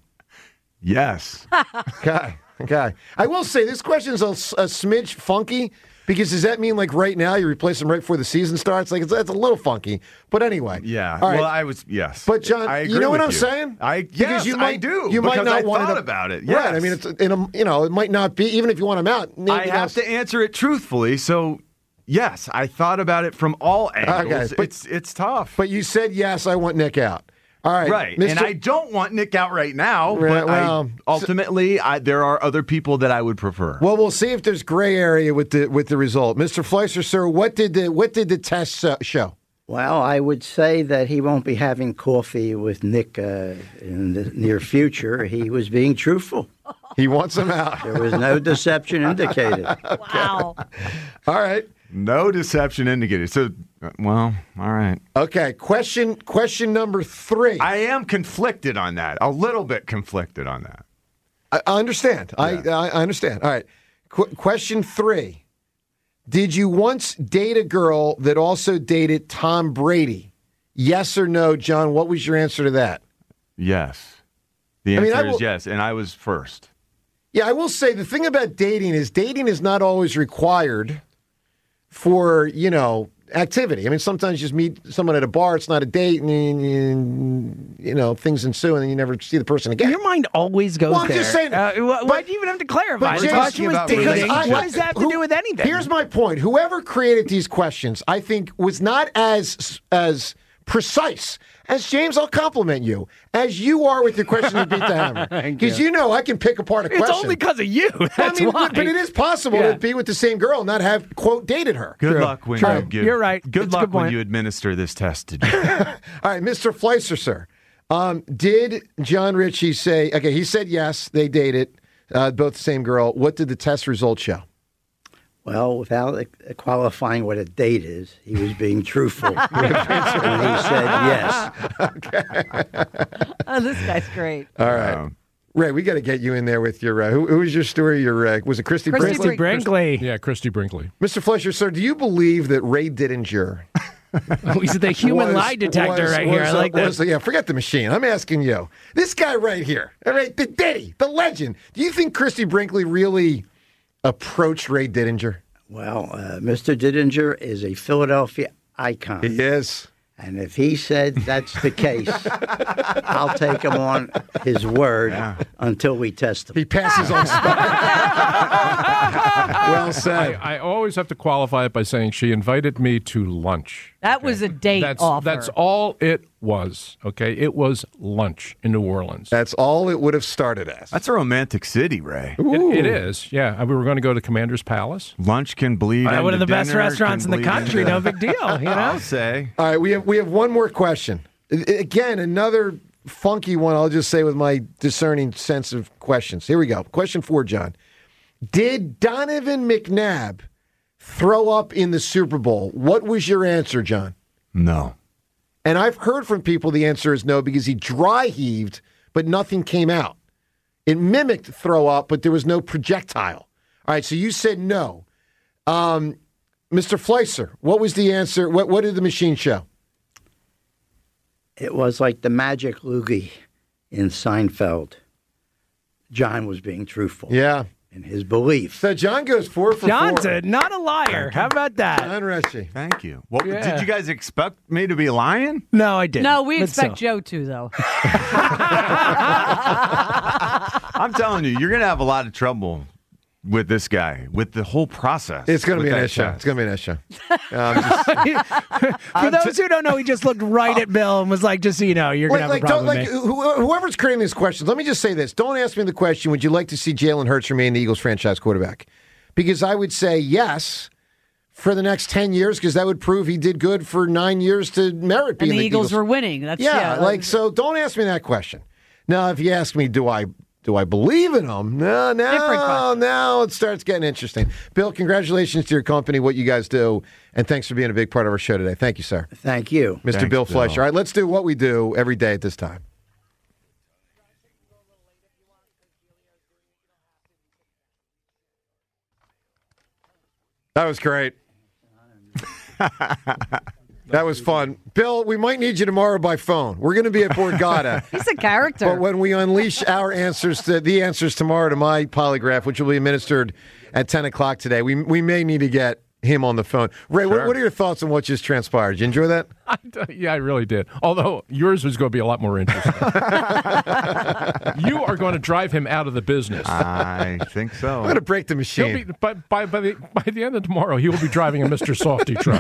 Yes. Okay. Okay. I will say this question is a, a smidge funky because does that mean like right now you replace him right before the season starts? Like it's, it's a little funky. But anyway. Yeah. All right. Well, I was, yes. But John, I agree you know with what I'm you. saying? I, because yes, you might, I do. You might because not I want thought to, about it. Right. I Yes. mean, it's in a, you know, it might not be, even if you want him out. I have to answer it truthfully. So, yes, I thought about it from all angles. Okay, but- it's it's tough. But you said, yes, I want Nick out. All right. Right. Mister And I don't want Nick out right now, Right, but well, I, ultimately, I, there are other people that I would prefer. Well, we'll see if there's gray area with the with the result. Mister Fleischer, sir, what did the what did the test uh, show? Well, I would say that he won't be having coffee with Nick uh, in the near future. He was being truthful. He wants him out. There was no deception indicated. Wow. All right. No deception indicated. So, uh, well, all right. Okay. Question question number three. I am conflicted on that. A little bit conflicted on that. I, I understand. Yeah. I, I understand. All right. Qu- question three. Did you once date a girl that also dated Tom Brady? Yes or no, John? What was your answer to that? Yes. The I answer mean, I is will- yes, and I was first. Yeah, I will say the thing about dating is dating is not always required for, you know, activity. I mean, sometimes you just meet someone at a bar, it's not a date, and, and you know, things ensue, and then you never see the person again. Your mind always goes Well, I'm there. just saying- Uh, wh- but- why do you even have to clarify? but The James- question was about dating. relationships. What does that have to Who- do with anything? Here's my point. Whoever created these questions, I think, was not as as precise as James. I'll compliment you as you are with your question to beat the hammer, because you know I can pick apart a It's question. only because of you. That's I mean, why. but it is possible Yeah. to be with the same girl and not have quote dated her. Good True. luck when True. you give. You're right. Good It's a luck good when point. you administer this test to Jim. All right, Mister Fleischer, sir. Um, did John Ritchie say? Okay, he said yes. They dated, uh, both the same girl. What did the test results show? Well, without uh, qualifying what a date is, he was being truthful when he said yes. Oh, this guy's great. All right. Um, Ray, we got to get you in there with your. Uh, who, who was your story? Your uh, was it Christy, Christy Brinkley? Brinkley. Yeah, Christy Brinkley. Mister Fleischer, sir, do you believe that Ray Didinger He's the human was- lie detector was- right here. I was- like was- that. Yeah, forget the machine. I'm asking you. This guy right here, all right, the Diddy, the legend. Do you think Christy Brinkley really approached Ray Didinger? Well, uh, Mister Didinger is a Philadelphia icon. He is. And if he said that's the case, I'll take him on his word until we test him. He passes on Well said. I, I always have to qualify it by saying she invited me to lunch. That was a date That's offer. that's all it was. Okay, it was lunch in New Orleans. That's all it would have started as. That's a romantic city, Ray. It, it is. Yeah, we were going to go to Commander's Palace. Lunch can bleed. Uh, one of into the best dinner, restaurants can in the bleed country. into- No big deal. You know. I'll say. All right, we have we have one more question. I- Again, another funky one. I'll just say with my discerning sense of questions. Here we go. Question four, John. Did Donovan McNabb throw up in the Super Bowl? What was your answer, John? No. And I've heard from people the answer is no because he dry heaved, but nothing came out. It mimicked throw up, but there was no projectile. All right, so you said no. Um, Mister Fleischer, what was the answer? What, what did the machine show? It was like the magic loogie in Seinfeld. John was being truthful Yeah. in his belief. So John goes four for John's four. a, not a liar. How about that? John Reschi. Thank you. What Yeah. did you guys expect me to be lying? No, I didn't. no, we But expect still. Joe to, though. I'm telling you, you're going to have a lot of trouble with this guy, with the whole process. It's going to with be an that S show. test. It's going to be an S show. Um, just, For those who don't know, he just looked right at Bill and was like, just so you know, you're going like, to have like, a problem don't, with like me. who- whoever's creating these questions, let me just say this. Don't ask me the question, would you like to see Jalen Hurts remain the Eagles franchise quarterback? Because I would say yes for the next ten years because that would prove he did good for nine years to merit And being the the Eagles were winning. That's Yeah, yeah. like, so don't ask me that question. Now, if you ask me, do I do I believe in them? No, Different now, question. now it starts getting interesting. Bill, congratulations to your company, what you guys do, and thanks for being a big part of our show today. Thank you, sir. Thank you. Mister Thanks, Bill Bill. Fleischer. All right, let's do what we do every day at this time. That was great. That was fun. Bill, we might need you tomorrow by phone. We're going to be at Borgata. He's a character. But when we unleash our answers to the answers tomorrow to my polygraph, which will be administered at ten o'clock today, we we may need to get him on the phone. Ray, what, Sure. what are your thoughts on what just transpired? Did you enjoy that? I, yeah, I really did. Although yours was going to be a lot more interesting. You are going to drive him out of the business. I think so. I'm going to break the He'll machine. be, by, by, by, the, by the end of tomorrow, he will be driving a Mister Softy truck.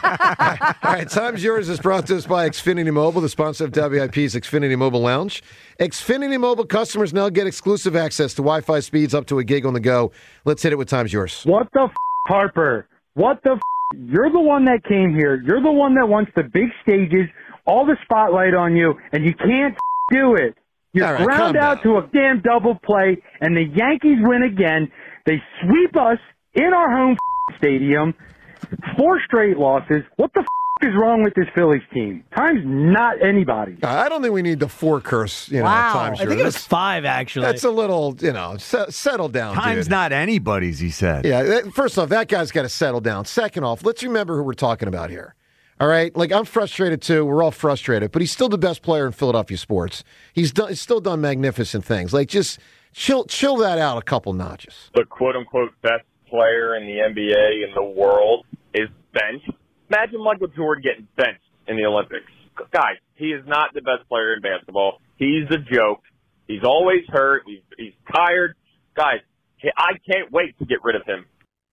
All right, Time's Yours is brought to us by Xfinity Mobile, the sponsor of W I P's Xfinity Mobile Lounge. Xfinity Mobile customers now get exclusive access to Wi-Fi speeds up to a gig on the go. Let's hit it with Time's Yours. What the f- Harper? What the f- You're the one that came here. You're the one that wants the big stages, all the spotlight on you, and you can't f- do it. You're All right, ground calm out down. to a damn double play, and the Yankees win again. They sweep us in our home f- stadium. Four straight losses. What the f- is wrong with this Phillies team? Time's not anybody. I don't think we need the four curse, you know, Wow. Time's I Yours. think it was That's- five, actually. That's a little, you know, se- settle down, Time's dude. not anybody's, he said. Yeah, that- first off, that guy's got to settle down. Second off, let's remember who we're talking about here. All right? Like, I'm frustrated, too. We're all frustrated. But he's still the best player in Philadelphia sports. He's, done, he's still done magnificent things. Like, just chill chill that out a couple notches. The quote-unquote best player in the N B A in the world is benched. Imagine Michael Jordan getting benched in the Olympics. Guys, he is not the best player in basketball. He's a joke. He's always hurt. He's, he's tired. Guys, I can't wait to get rid of him.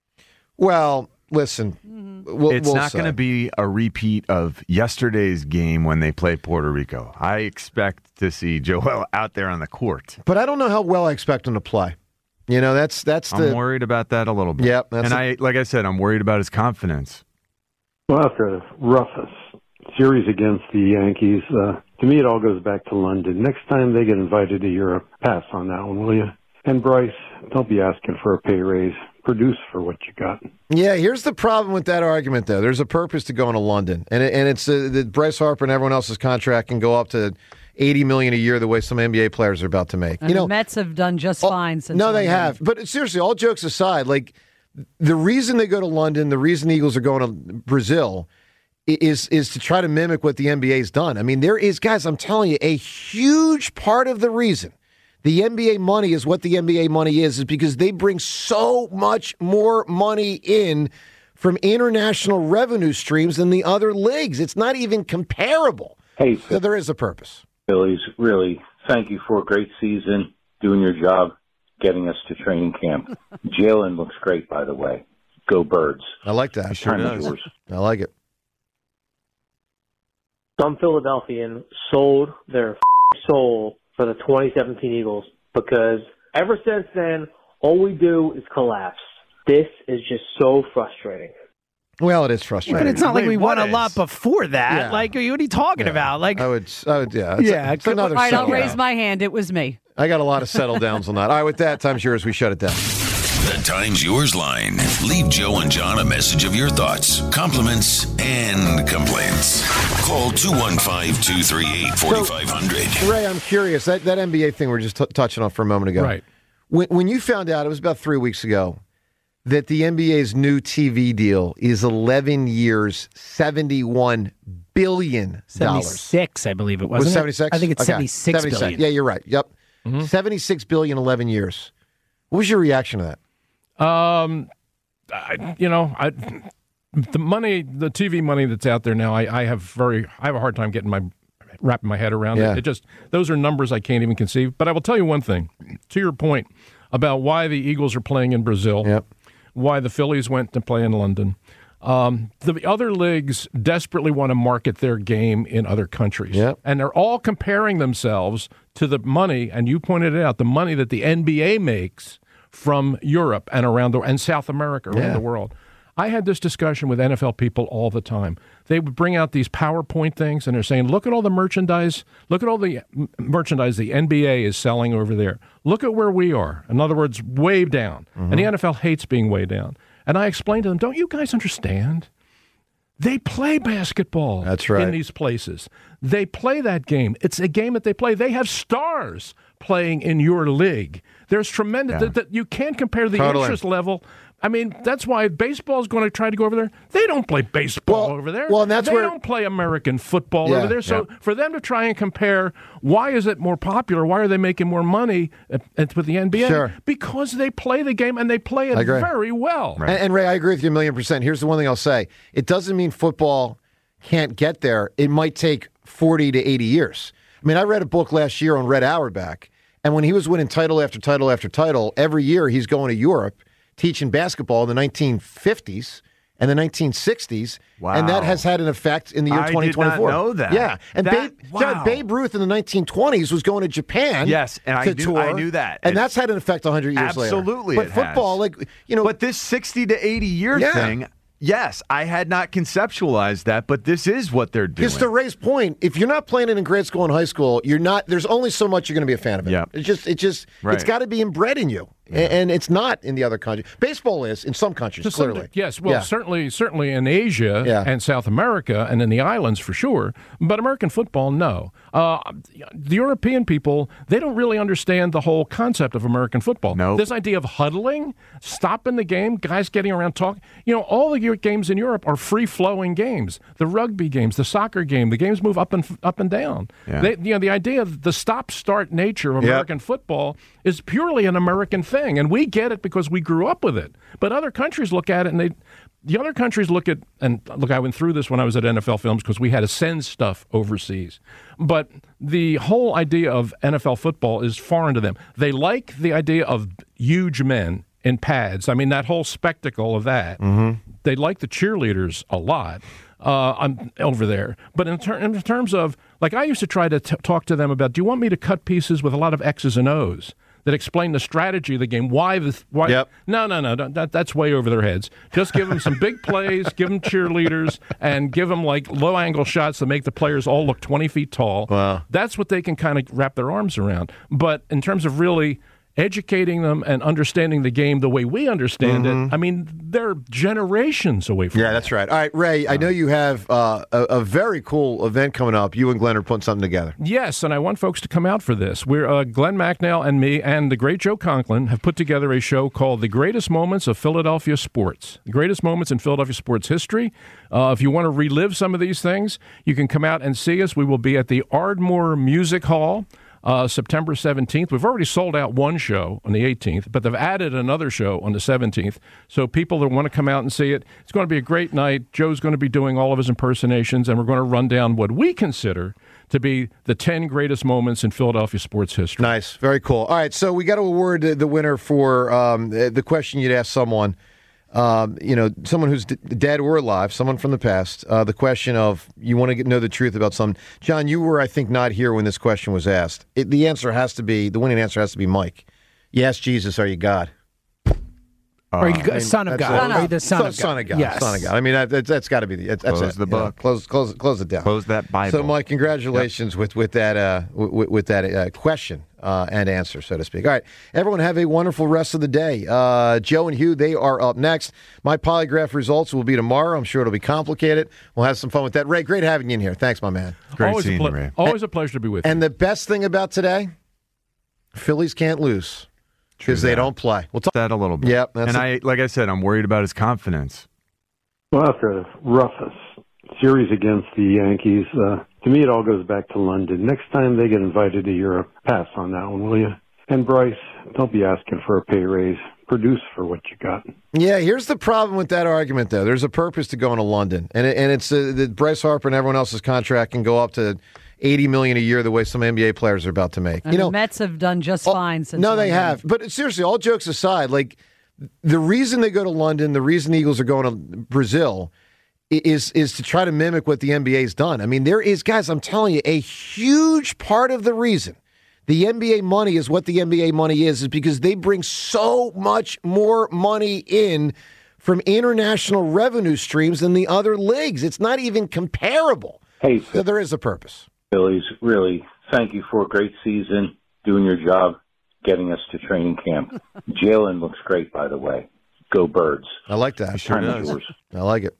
Well, listen. We'll, It's we'll not say. going to be a repeat of yesterday's game when they played Puerto Rico. I expect to see Joel out there on the court. But I don't know how well I expect him to play. You know, that's that's the. I'm worried about that a little bit. Yep, that's and the- I, like I said, I'm worried about his confidence. Well, after a rough series against the Yankees, uh, to me it all goes back to London. Next time they get invited to Europe, pass on that one, will you? And Bryce, don't be asking for a pay raise. Produce for what you got. Yeah, here's the problem with that argument, though. There's a purpose to going to London, and it, and it's uh, that Bryce Harper and everyone else's contract can go up to eighty million a year, the way some N B A players are about to make. And you know, the Mets have done just fine since. no, they London. have. But seriously, all jokes aside, like the reason they go to London, the reason the Eagles are going to Brazil is is to try to mimic what the N B A's done. I mean, there is, guys, I'm telling you, a huge part of the reason the N B A money is what the N B A money is, is because they bring so much more money in from international revenue streams than the other leagues. It's not even comparable. Hey, so there is a purpose. Phillies, really, thank you for a great season, doing your job, getting us to training camp. Jalen looks great, by the way. Go Birds. I like that. Sure does. I like it. Some Philadelphian sold their soul for the twenty seventeen Eagles because ever since then, all we do is collapse. This is just so frustrating. Well, it is frustrating. But it's not like Wait, we won what a lot is? before that. Yeah. Like, what are you talking Yeah. about? Like, I would, I would yeah. It's, Yeah, it's another All right, I'll settle raise down. my hand. It was me. I got a lot of settle downs on that. All right, with that, time's yours. We shut it down. The Time's Yours line. Leave Joe and John a message of your thoughts, compliments, and complaints. Call two one five, two three eight, four five zero zero. Ray, I'm curious. That that N B A thing we were just t- touching on for a moment ago. Right. When, when you found out, it was about three weeks ago, that the N B A's new T V deal is eleven years, seventy-one billion dollars. seventy-six, I believe it was. Was it seventy-six? I think it's Okay. seventy-six billion. Yeah, you're right. Yep. seventy-six billion, eleven years. What was your reaction to that? Um, I, you know, I, the money, the T V money that's out there now, I, I have very, I have a hard time getting my wrapping my head around Yeah. it. It just those are numbers I can't even conceive. But I will tell you one thing, to your point about why the Eagles are playing in Brazil, yep. why the Phillies went to play in London. Um, the other leagues desperately want to market their game in other countries, Yep. and they're all comparing themselves to the money. And you pointed it out, the money that the N B A makes from Europe and around the and South America around Yeah. the world. I had this discussion with N F L people all the time. They would bring out these PowerPoint things, and they're saying, look at all the merchandise. Look at all the m- merchandise the N B A is selling over there. Look at where we are. In other words, way down. Mm-hmm. And the N F L hates being way down. And I explained to them, don't you guys understand? They play basketball That's right. in these places. They play that game. It's a game that they play. They have stars playing in your league. There's tremendous Yeah. that, that you can't compare the Totally. interest level. I mean, that's why baseball is going to try to go over there. They don't play baseball over there. well, and that's they where- don't play American football Yeah, over there. So yeah. for them to try and compare, why is it more popular? Why are they making more money at, at, with the N B A? Sure. Because they play the game and they play it I agree. very well. And, and Ray, I agree with you a million percent. Here's the one thing I'll say. It doesn't mean football can't get there. It might take forty to eighty years. I mean, I read a book last year on Red Auerbach, and when he was winning title after title after title, every year he's going to Europe teaching basketball in the nineteen fifties and the nineteen sixties, and that Wow. has had an effect in the year I did twenty twenty-four. not know that. Yeah, and That- Babe, wow. yeah, Babe Ruth in the nineteen twenties was going to Japan. Yes, and I to knew- tour, I knew that. and And- that's had an effect one hundred years later. Absolutely, But it football, has. like you know, But this sixty to eighty year Yeah. thing, yes, I had not conceptualized that, but this is what they're doing. Because to Ray's point, if you're not playing it in grade school and high school, you're not. There's only so much you're going to be a fan of it. Yeah. It's just, it just, Right. it's got to be inbred in you, A- and it's not in the other countries. Baseball is in some countries, To some clearly. de- yes, well, Yeah. certainly, certainly in Asia Yeah. and South America and in the islands for sure. But American football, no. Uh, the European people, they don't really understand the whole concept of American football. Nope. This idea of huddling, stopping the game, guys getting around talking. You know, all the Eu- games in Europe are free-flowing games. The rugby games, the soccer game, the games move up and up and down. Yeah. They, you know, the idea of the stop-start nature of Yep. American football is purely an American thing, and we get it because we grew up with it. But other countries look at it, and they, the other countries look at, and look, I went through this when I was at N F L Films because we had to send stuff overseas. But the whole idea of N F L football is foreign to them. They like the idea of huge men in pads. I mean, that whole spectacle of that. They like the cheerleaders a lot. Uh, I'm over there. But in, ter- in terms of, like, I used to try to t- talk to them about, do you want me to cut pieces with a lot of X's and O's that explain the strategy of the game? Why the, why? Yep. No, no, no, no, that, that's way over their heads. Just give them some big plays, give them cheerleaders, and give them, like, low-angle shots that make the players all look twenty feet tall. Wow. That's what they can kind of wrap their arms around. But in terms of really educating them and understanding the game the way we understand Mhm. it. I mean, they're generations away from Yeah, that's right. All right, Ray, I know you have uh, a, a very cool event coming up. You and Glenn are putting something together. Yes, and I want folks to come out for this. We're uh, Glenn Macnell and me and the great Joe Conklin have put together a show called The Greatest Moments of Philadelphia Sports. The greatest moments in Philadelphia sports history. Uh, if you want to relive some of these things, you can come out and see us. We will be at the Ardmore Music Hall uh, September seventeenth. We've already sold out one show on the eighteenth, but they've added another show on the seventeenth. So people that want to come out and see it, it's going to be a great night. Joe's going to be doing all of his impersonations, and we're going to run down what we consider to be the ten greatest moments in Philadelphia sports history. Nice. Very cool. All right, so we got to award the, the winner for um, the question you'd ask someone. Um, you know, someone who's d- dead or alive, someone from the past. Uh, the question of you want to get, know the truth about something. John, you were, I think, not here when this question was asked. It, the answer has to be, the winning answer has to be Mike. You ask Jesus, are you God? Are you I mean, son of that's God? it. Are you the son son, of God? son of God? Yes. Son of God. I mean, that, that's, that's got to be the. That's Close it. the You know, book. close, close, close it down. Close that Bible. So, Mike, congratulations with with that uh, with, with that uh, question uh, and answer, so to speak. All right, everyone, have a wonderful rest of the day. Uh, Joe and Hugh, they are up next. My polygraph results will be tomorrow. I'm sure it'll be complicated. We'll have some fun with that. Ray, great having you in here. Thanks, my man. Great always seeing a you, ple- Ray. Always a pleasure to be with you. And the best thing about today, Phillies can't lose because they that. don't play. We'll talk that a little bit. Yep, that's and it. I, like I said, I'm worried about his confidence. Well, after a rough series against the Yankees, uh, to me it all goes back to London. Next time they get invited to Europe, pass on that one, will you? And Bryce, don't be asking for a pay raise. Produce for what you got. Yeah, here's the problem with that argument, though. There's a purpose to going to London, and it, and it's uh, that Bryce Harper and everyone else's contract can go up to eighty million dollars a year, the way some N B A players are about to make. And you know, the Mets have done just fine since. no, they London. have. But seriously, all jokes aside, like the reason they go to London, the reason the Eagles are going to Brazil, i- is is to try to mimic what the N B A's done. I mean, there is, guys, I'm telling you, a huge part of the reason the N B A money is what the N B A money is, is because they bring so much more money in from international revenue streams than the other leagues. It's not even comparable. Hey, So there is a purpose. Phillies, really, thank you for a great season, doing your job, getting us to training camp. Jalen looks great, by the way. Go Birds. I like that. Time is yours. I like it.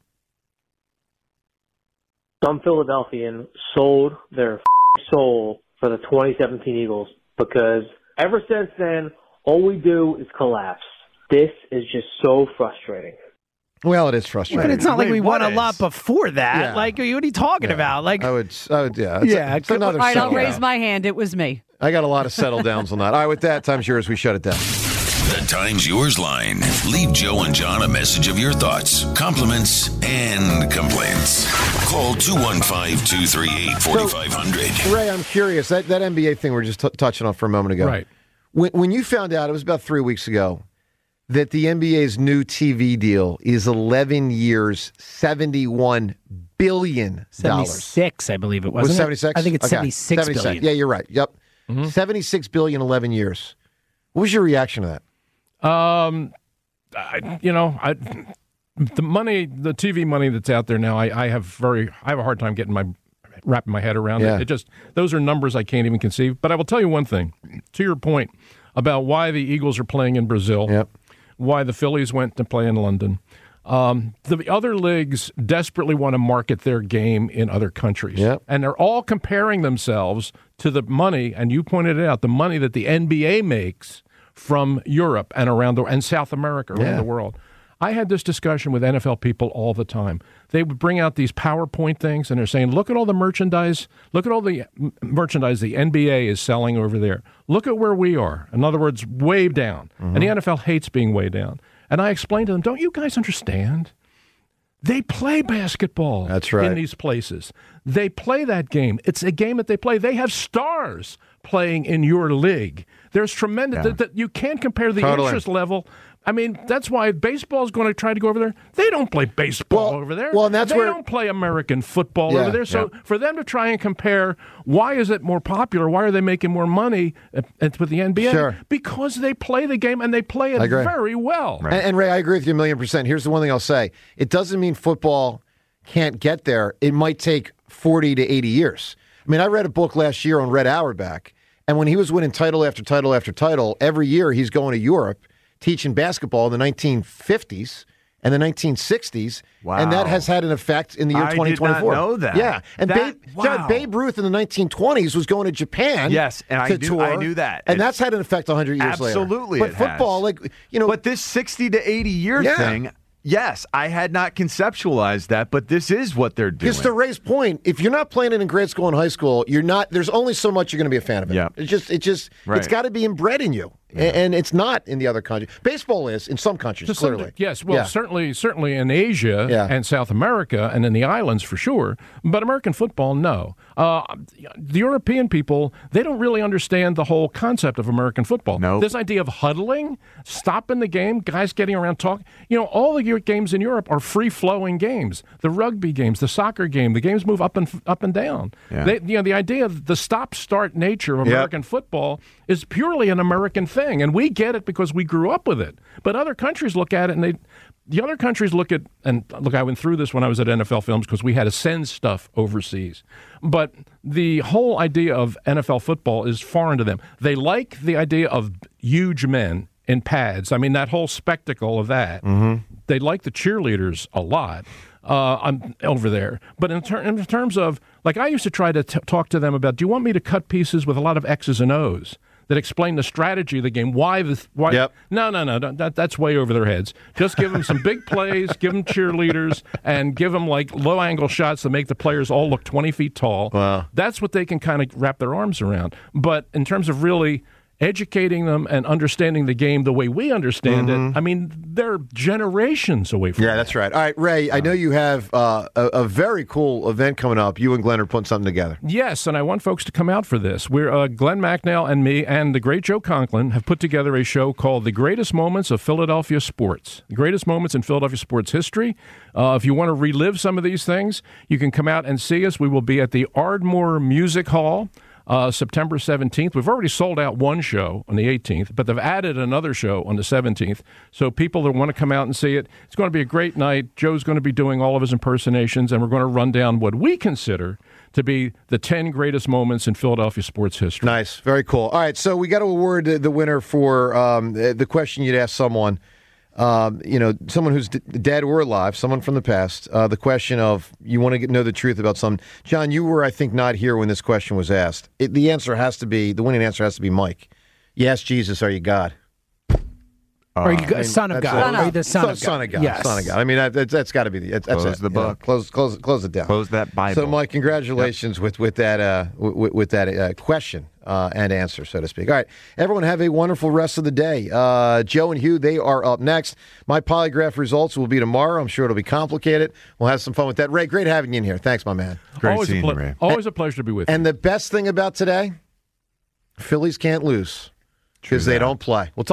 Some Philadelphian sold their soul for the twenty seventeen Eagles because ever since then, all we do is collapse. This is just so frustrating. Well, it is frustrating. But it's not like Wait, we won what a is? lot before that. Yeah. Like, what are you talking Yeah. about? Like, I would, I would, yeah. It's Yeah, a, it's another All right, I'll settle raise down. my hand. It was me. I got a lot of settle downs on that. All right, with that, time's yours. We shut it down. The Time's Yours line. Leave Joe and John a message of your thoughts, compliments, and complaints. Call two one five, two three eight, four five zero zero. Ray, I'm curious. That, that N B A thing we are just t- touching on for a moment ago. Right. When, when you found out, it was about three weeks ago, that the N B A's new T V deal is eleven years, seventy-one billion dollars. seventy-six, I believe it was. Was it Wasn't seventy-six? I think it's Okay. seventy-six billion. Yeah, you're right. Yep. Mm-hmm. seventy-six billion, eleven years. What was your reaction to that? Um, I, you know, I, the money, the T V money that's out there now, I, I have very, I have a hard time getting my wrapping my head around Yeah. it. It just, those are numbers I can't even conceive. But I will tell you one thing, to your point about why the Eagles are playing in Brazil, Yep. why the Phillies went to play in London. Um, the other leagues desperately want to market their game in other countries. Yep. And they're all comparing themselves to the money, and you pointed it out, the money that the N B A makes from Europe and around the and South America, around Yeah. the world. I had this discussion with N F L people all the time. They would bring out these PowerPoint things, and they're saying, look at all the merchandise, look at all the m- merchandise the N B A is selling over there. Look at where we are. In other words, way down. And the N F L hates being way down. And I explained to them, don't you guys understand? They play basketball That's right. in these places. They play that game. It's a game that they play. They have stars playing in your league. There's tremendous. Yeah. That, that you can't compare the Totally. interest level. I mean, that's why baseball's going to try to go over there. They don't play baseball Well- over there. well, and that's they where- don't play American football Yeah, over there. So for them to try and compare, why is it more popular? Why are they making more money at, at, with the N B A? Sure. Because they play the game and they play I it agree. very well. And, and Ray, I agree with you a million percent. Here's the one thing I'll say. It doesn't mean football can't get there. It might take forty to eighty years. I mean, I read a book last year on Red Auerbach, And when he was winning title after title after title, every year he's going to Europe teaching basketball in the nineteen fifties and the nineteen sixties. Wow. And that has had an effect in the year I twenty twenty-four. did not know that. Yeah. And That- Babe, wow. John, Babe Ruth in the nineteen twenties was going to Japan. Yes, and I to knew- tour, I knew that. And It's- that's had an effect one hundred years later. Absolutely, But it football, has. like, you know. But this sixty to eighty year Yeah. thing, yes, I had not conceptualized that, but this is what they're doing. Because to Ray's point, if you're not playing it in grade school and high school, you're not. There's only so much you're going to be a fan of it. Yeah. It's just, it just, Right. it's got to be inbred in you, A- and it's not in the other countries. Baseball is in some countries, To some clearly. de- yes, well, Yeah. certainly, certainly in Asia Yeah. and South America and in the islands for sure. But American football, no. Uh, the European people, they don't really understand the whole concept of American football. Nope. This idea of huddling, stopping the game, guys getting around talking. You know, all the Eu- games in Europe are free flowing games. The rugby games, the soccer game, the games move up and f- up and down. Yeah. They, you know, the idea of the stop start nature of Yep. American football is purely an American thing, and we get it because we grew up with it. But other countries look at it, and they, the other countries look at, and look, I went through this when I was at N F L Films because we had to send stuff overseas. But the whole idea of N F L football is foreign to them. They like the idea of huge men in pads. I mean, that whole spectacle of that. Mm-hmm. They like the cheerleaders a lot. Uh, I'm over there. But in, ter- in terms of, like, I used to try to t- talk to them about, do you want me to cut pieces with a lot of X's and O's that explain the strategy of the game? Why the, why? Yep. No, no, no, that, that's way over their heads. Just give them some big plays, give them cheerleaders, and give them, like, low-angle shots that make the players all look twenty feet tall. Wow. That's what they can kind of wrap their arms around. But in terms of really educating them and understanding the game the way we understand Mm-hmm. it, I mean, they're generations away from Yeah, that. that's right. All right, Ray, I know you have uh, a, a very cool event coming up. You and Glenn are putting something together. Yes, and I want folks to come out for this. We're uh, Glenn Macnell and me and the great Joe Conklin have put together a show called The Greatest Moments of Philadelphia Sports. The greatest moments in Philadelphia sports history. Uh, if you want to relive some of these things, you can come out and see us. We will be at the Ardmore Music Hall. Uh, September seventeenth. We've already sold out one show on the eighteenth, but they've added another show on the seventeenth. So people that want to come out and see it, it's going to be a great night. Joe's going to be doing all of his impersonations, and we're going to run down what we consider to be the ten greatest moments in Philadelphia sports history. Nice. Very cool. All right, so we got to award the the winner for um, the question you'd ask someone, um, you know, someone who's d- dead or alive, someone from the past. Uh, the question of you want to get, know the truth about something. John, you were, I think, not here when this question was asked. It, the answer has to be, the winning answer has to be Mike. You ask Jesus, are you God? Are you I mean, son of that's God? a- Are you the son of God? Son of God. Yes. Son of God. I mean, that, that's, that's got to be the. That's, that's Close it, the you know. book. Close, close, close it down. Close that Bible. So, Mike, congratulations with with that uh, with, with that uh, question uh, and answer, so to speak. All right, everyone, have a wonderful rest of the day. Uh, Joe and Hugh, they are up next. My polygraph results will be tomorrow. I'm sure it'll be complicated. We'll have some fun with that. Ray, great having you in here. Thanks, my man. Great always seeing a ple- you, Ray. Always a pleasure to be with you. And the best thing about today, Phillies can't lose because they that. don't play. We'll talk.